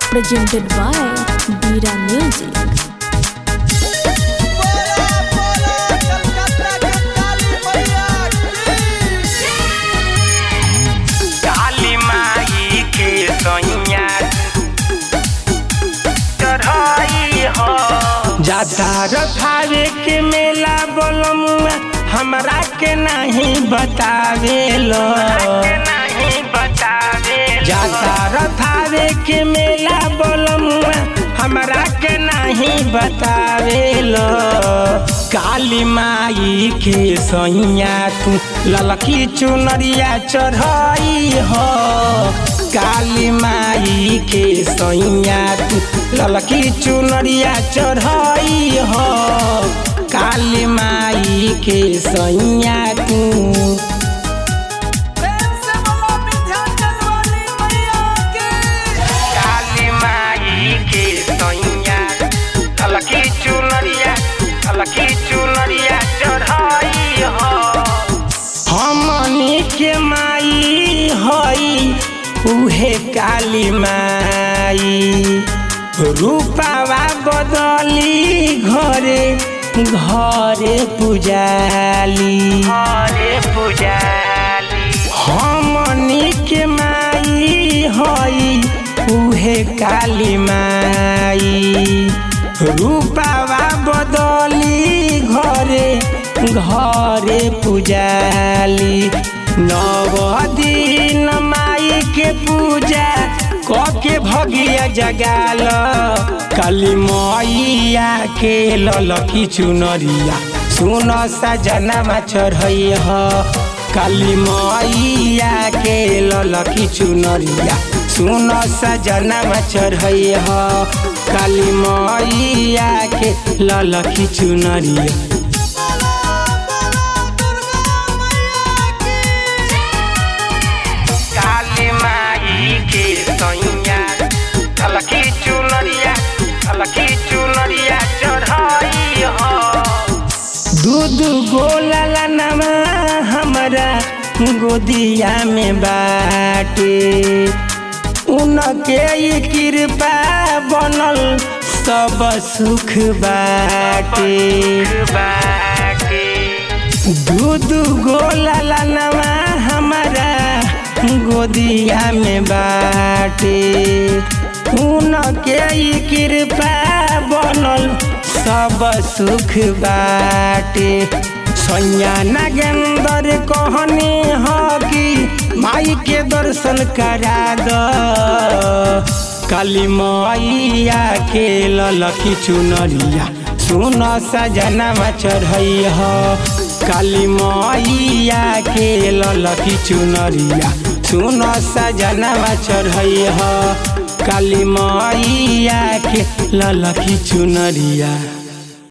presented by Bira Music. काली माई के सैया चढ़ाई हो जाता रथावे के मेला बोलमुआ हमरा के नहीं बतावे लो जाता रथावे के मेला बोलमुआ हमरा के नहीं बतावे लो काली माई के सैया तू ललकी चुनरिया चढ़ाई हो काली माई के सैया तू ललकी चुनरिया चढ़ाई हो काली माई के सैया तू काली माई के सैया ललकी चुनरिया चढ़ाई हो हमनी के माई हई उहे काली माई रूपावा बदली घरे घरे पुजाली हमनी के माई हई उहे काली माई रूपावा बदली घरे घरे पुजाली नव दिन माई के पूजा कके भगिया जगाल काली मैया के ललकी चुनरिया सुन सजनमा चढ़ई हो काली मैया के ललकी चुनरिया सुन सजनमा चढ़ई हो काली मैया के ललकी चुनरिया काली माई के सैया ललकी चुनरिया चढ़ाई हो दूध गोला नमा हमरा गोदिया में बाटे उनके कृपा बनल सब सुख बाटे दूध गोला नमा हमारा गोदिया में बाटे उनके कृपा बनल सब सुख बाटे सैया नागेंद्र कहनी हो कि माई के दर्शन करा दो काली मैया के ललकी चुनरिया सुन सजनमा चढ़ई हो काली मैया के ललकी चुनरिया सुन सजनमा चढ़ई हो काली मैया के ललकी चुनरिया।